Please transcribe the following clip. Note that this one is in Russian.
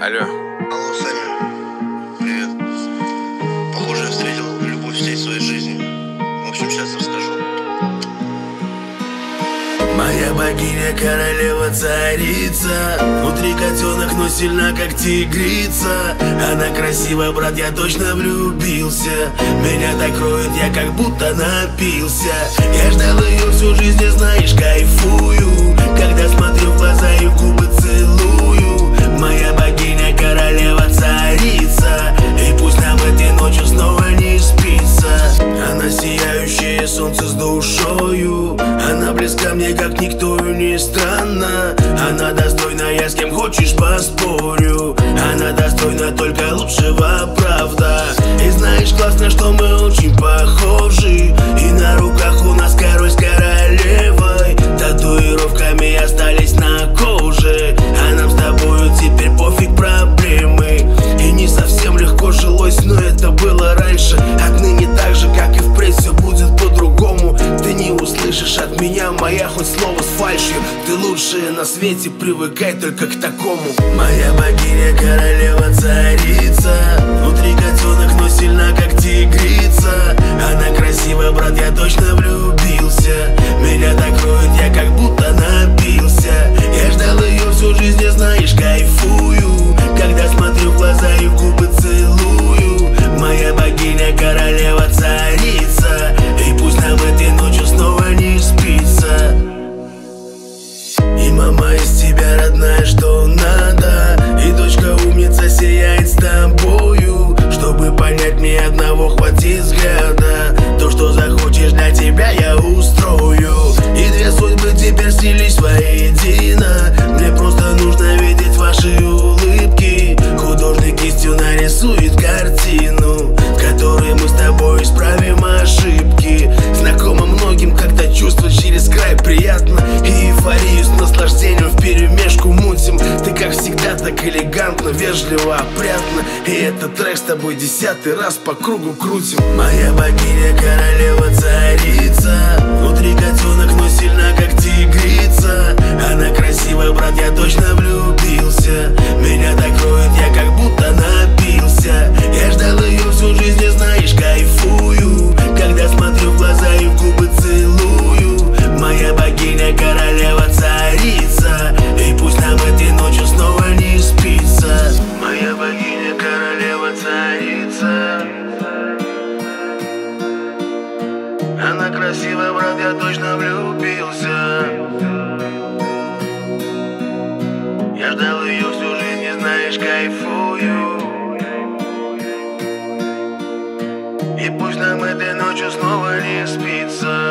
Алло. Алло, Саня. Привет. Похоже, я встретил любовь всей своей жизни. В общем, сейчас расскажу. Моя богиня, королева, царица. Внутри котенок, но сильна, как тигрица. Она красива, брат, я точно влюбился. Меня так кроет, я как будто напился. Я ждал ее всю жизнь, и знаешь, кайфую, когда смотрю в глаза и в губы целую. Моя богиня, королева, царица. И пусть нам этой ночью снова не спится. Она сияющее солнце с душою. Она близка мне, как никто, и не странно. Она достойна, я с кем хочешь поспорю. Она достойна только лучшего, правда. И знаешь, классно, что мы очень похожи. И на руках у нас король с королевой. Татуировками остались на коже. А нам с тобою теперь пофиг проблемы. И не совсем легко жилось, но это было раньше. Отныне так же, как и впредь, все будет по-другому. Ты не услышишь от меня моя хоть слово с фальшью. Ты лучшая на свете, привыкай только к такому. Моя богиня, королева, царица. Внутри котенок, но сильна, как тигрица. Она красива, брат, я точно влюбился. Меня так кроет, я как будто напился. Я ждал ее всю жизнь, и знаешь, кайфую, когда смотрю в глаза и в губы целую. Моя богиня, королева, царица. И пусть нам этой ночью снова не спится. И мама из тебя родная, что надо. И дочка умница сияет с тобою. Чтобы понять, мне одного хватит взгляда. То, что захочешь, для тебя я устрою. И две судьбы теперь слились воедино. Мне просто нужно видеть ваши улыбки. Художник кистью нарисует картину, в которой мы с тобой исправим ошибки. Знакомо многим, когда чувство через край приятно. И эйфорию с наслаждением вперемешку мутим. Ты как всегда так элегантно, вежливо, опрятно. И этот трек с тобой 10-й раз по кругу крутим. Моя богиня, королева, царица. Внутри котенок, но сильна, как тигрица. Она красива, брат, я точно влюбился. Меня так кроет, я как будто напился. Я ждал ее всю жизнь, и знаешь, кайфую, когда смотрю в глаза и в губы целую. Моя богиня, королева, царица. И пусть нам этой ночью снова не спится. Моя богиня, королева, царица. Она красива, брат, я точно влюбился. Я ждал ее всю жизнь, и знаешь, кайфую. И пусть нам этой ночью снова не спится.